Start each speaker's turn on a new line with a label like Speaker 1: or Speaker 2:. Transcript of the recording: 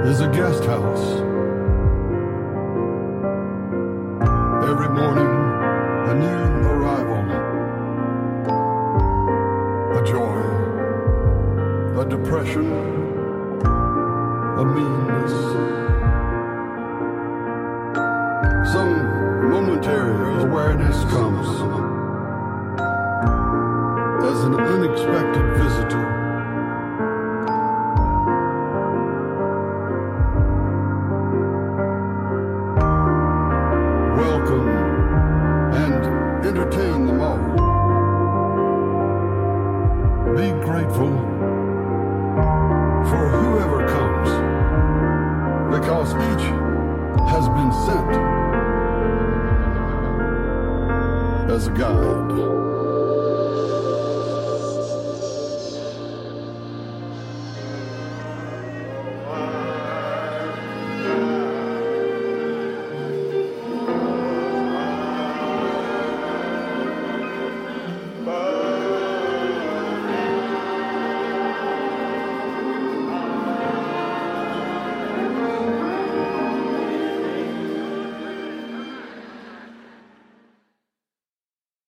Speaker 1: is a guest house. Every morning, a new arrival, a joy, a depression, a meanness, some momentary awareness comes as an unexpected visitor. Welcome and entertain them all. Be grateful for whoever comes, because each has been sent as a guide.